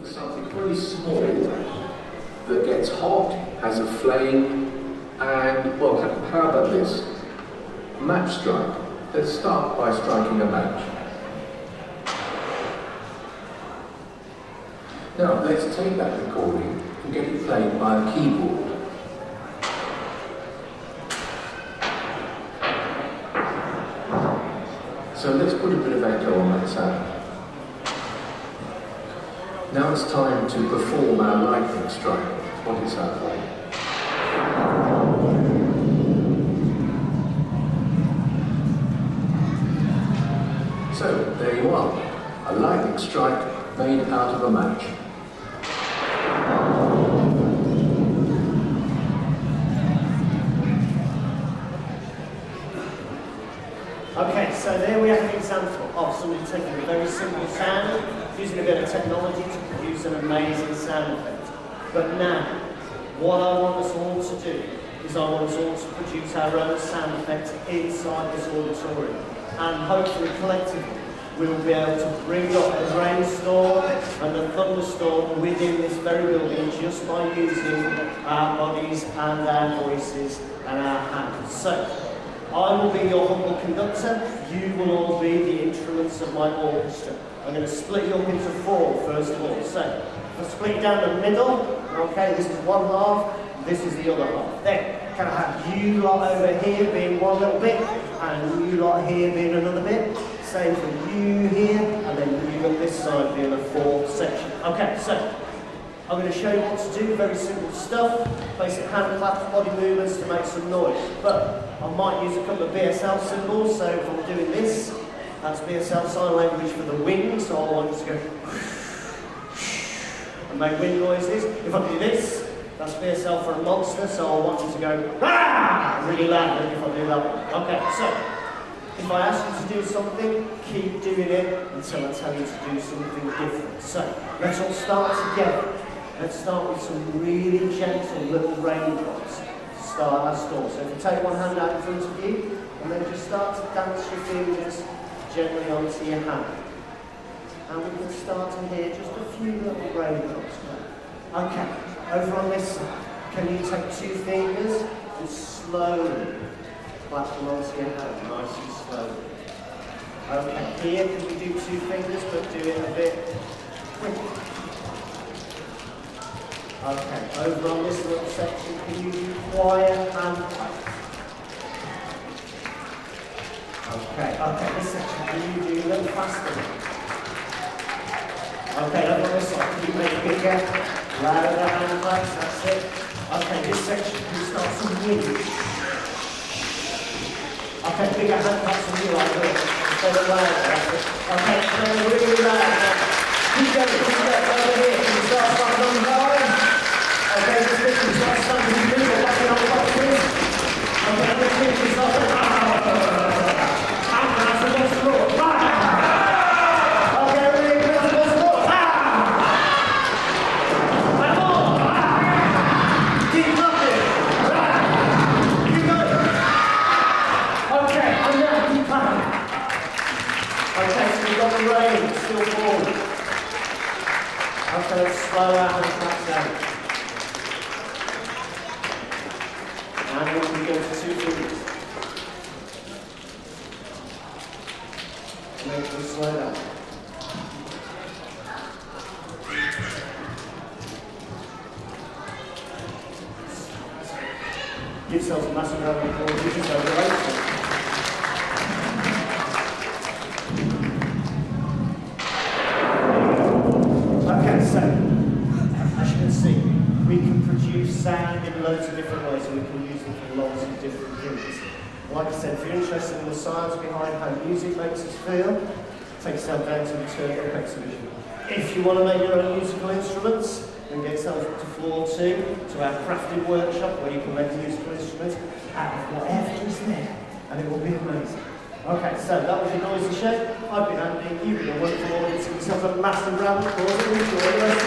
something very small that gets hot, has a flame, and, well, how about this? Match strike. Let's start by striking a match. Now, let's take that recording and get it played by a keyboard. So let's put a bit of echo on that sound. Now it's time to perform our lightning strike. What is that like? So, there you are. A lightning strike made out of a match. Okay, so there we have an example of somebody taking a very simple sound, using a bit of technology to produce an amazing sound effect. But now, what I want us all to do is I want us all to produce our own sound effects inside this auditorium. And hopefully, collectively, we'll be able to bring up the rainstorm and the thunderstorm within this very building just by using our bodies and our voices and our hands. So, I will be your humble conductor, you will all be the instruments of my orchestra. I'm going to split you up into four first of all. So, I'll split you down the middle, okay, this is one half, this is the other half. Then, can I have you lot over here being one little bit, and you lot here being another bit. Same for you here, and then you on this side being a fourth section. Okay, so, I'm going to show you what to do, very simple stuff, basic hand claps, body movements to make some noise. But I might use a couple of BSL symbols, so if I'm doing this, that's BSL sign language for the wind, so I want you to go and make wind noises. If I do this, that's BSL for a monster, so I want you to go really loudly if I do that one. Okay, so if I ask you to do something, keep doing it until I tell you to do something different. So let's all start together. Let's start with some really gentle little raindrops to start our story. So if you take one hand out in front of you, and then just start to dance your fingers gently onto your hand. And we can start to hear just a few little raindrops now. Okay, over on this side, can you take two fingers and slowly clap them onto your hand, nice and slowly. Okay, here can we do two fingers, but do it a bit quicker. Okay, over on this little section, can you do quiet hand claps? Okay, this section, can you do a little faster? Okay, over on this side, can you make bigger, louder hand claps? That's it. Okay, this section, can you start some wind? Okay, bigger hand claps from you, I will. Instead of louder, that's it. Okay, really loud. Keep going, over here, can you start something on the line? Okay, just listen, start standing in the middle, backing up boxes. Okay, let's finish this off. And that's the best floor. Okay, ready, that's the best floor. And more. Keep clapping. Keep going. Okay, and now keep clapping. Okay, so we've got the rain, still falling. Okay, let's slow our hand claps down. And we go to two fingers. Make them slow down. Give yourselves a massive round of applause. Give yourselves a race. Okay, so as you can see, we can produce sound in loads of different ways, and we can use them for lots of different things. Like I said, if you're interested in the science behind how music makes us feel, take yourself down to the Turn Up exhibition. If you want to make your own musical instruments, then get yourself to floor 2, to our crafting workshop, where you can make musical instruments out of whatever is there, and it will be amazing. Okay, so that was your noisy show. I've been Andy, you've been a wonderful audience. Give yourself a massive round of applause and enjoy the rest